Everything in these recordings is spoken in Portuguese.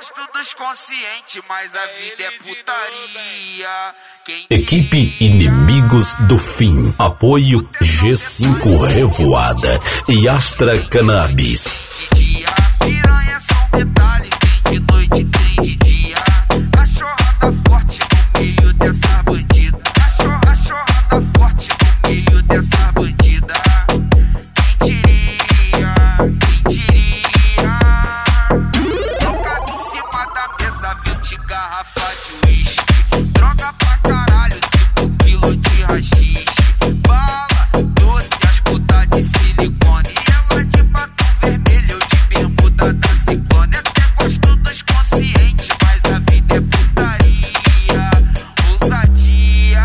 gosto dos conscientes, mas a vida é putaria. Equipe Inimigos do Fim. Apoio G5 Revoada e Astra Cannabis. De dia, piranha é só um detalhe. Tem de noite, tem de dia. Cachorrada forte no meio dessa bandida. Cachorrada forte no meio dessa bandida. Quem diria? Quem diria? Trocado em cima da mesa, 20 garrafas de uísque. Droga pra caralho, 5 quilos de haxixe. Bala, doce, as putas de silicone. Ela de batom vermelho, eu de bermuda da ciclone. Até gosto dos conscientes, mas a vida é putaria. Ousadia.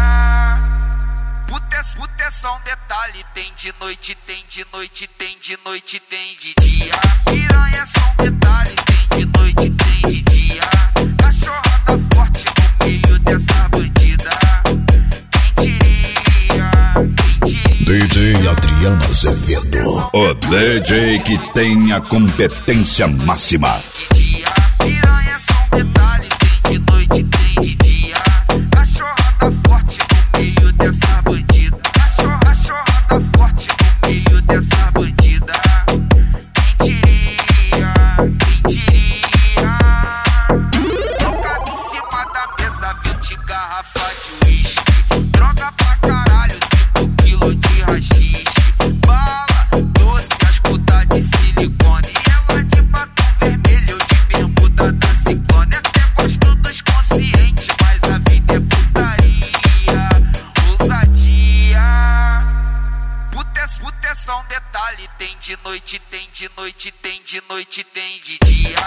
Puta é só um detalhe. Tem de noite, tem de noite, tem de noite, tem de dia. Piranha é só um detalhe. Tem de noite, tem de dia. Cachorrada forte no meio dessa bandida. Quem diria? Quem diria? DJ Adriano Azevedo, o DJ que tem a competência máxima. De dia, piranha é só um detalhe. Tem de noite, tem de dia. Cachorrada forte no meio dessa bandida. Cachorrada forte no meio dessa bandida. Quem diria? Quem diria? Trocado em cima da mesa, 20 garrafas de uísque. Droga pra caralho, 5 quilos de haxixe. Bala, doce, as putas de silicone. Ela de batom vermelho, eu de bermuda da ciclone. Até gosto dos conscientes, mas a vida é putaria. Ousadia. Puta é só um detalhe. Tem de noite, tem de noite, tem de noite, tem de dia.